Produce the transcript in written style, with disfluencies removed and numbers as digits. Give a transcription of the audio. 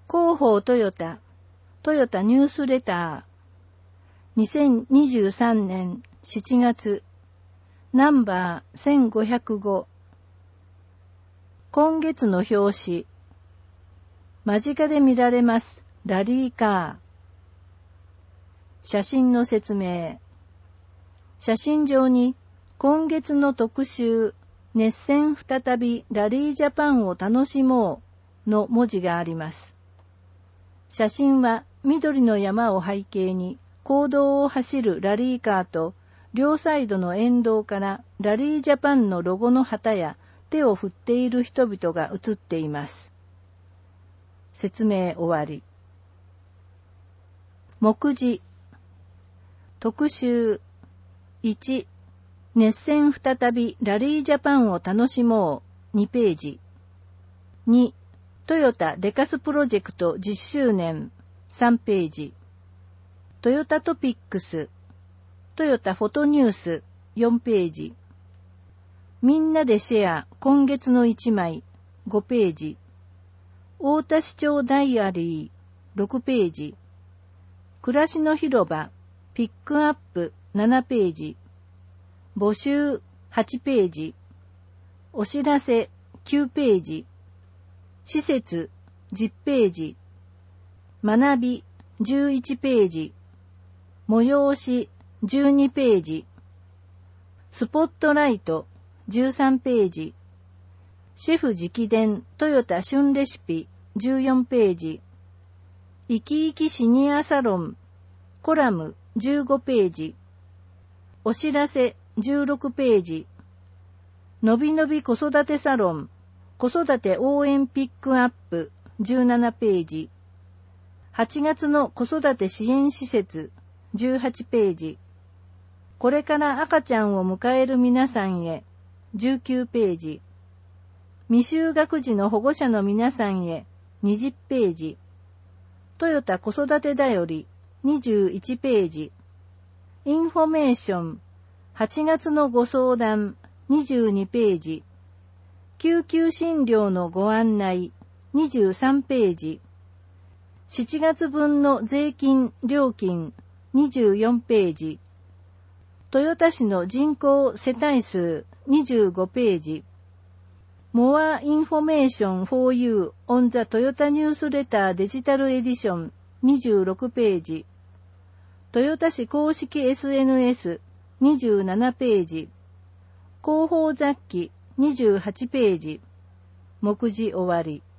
広報トヨタニュースレター2023年7月ナンバー1505。今月の表紙、間近で見られますラリーカー。写真の説明。写真上に今月の特集、熱戦再びラリージャパンを楽しもうの文字があります。写真は緑の山を背景に公道を走るラリーカーと両サイドの沿道からラリージャパンのロゴの旗や手を振っている人々が写っています。説明終わり。目次。特集1、熱戦再びラリージャパンを楽しもう2ページ。2、トヨタデカスプロジェクト10周年3ページ。トヨタトピックス、トヨタフォトニュース4ページ。みんなでシェア今月の1枚5ページ。大田市長ダイアリー6ページ。暮らしの広場ピックアップ7ページ。募集8ページ。お知らせ9ページ。施設10ページ。学び11ページ。催し12ページ。スポットライト13ページ。シェフ直伝トヨタ旬レシピ14ページ。生き生きシニアサロンコラム15ページ。お知らせ16ページ。のびのび子育てサロン子育て応援ピックアップ17ページ。8月の子育て支援施設18ページ。これから赤ちゃんを迎える皆さんへ19ページ。未就学児の保護者の皆さんへ20ページ。トヨタ子育てだより21ページ。インフォメーション8月のご相談22ページ。救急診療のご案内23ページ。7月分の税金料金24ページ。豊田市の人口世帯数25ページ。More information for you on the Toyota Newsletter Digital Edition 26ページ。豊田市公式 SNS 27ページ。広報雑記28ページ。目次終わり。